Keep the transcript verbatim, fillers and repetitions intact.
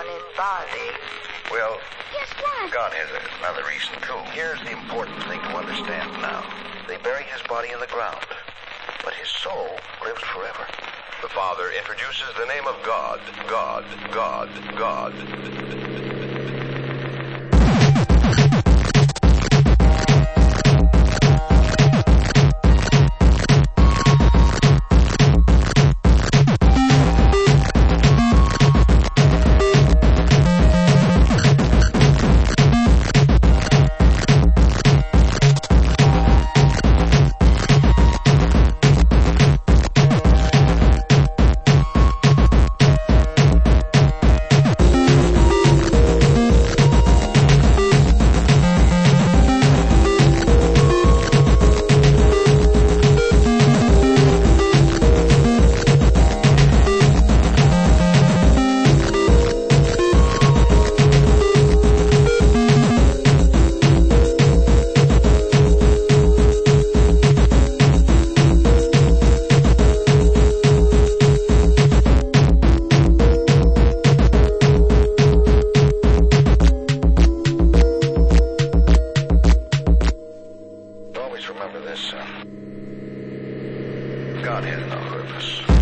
one in five, eh? Well, Yes, what? God has another reason, too. Here's the important thing to understand now. They bury his body in the ground, but his soul lives forever. The Father introduces the name of God, God, God, God. Remember this, son. God has no purpose.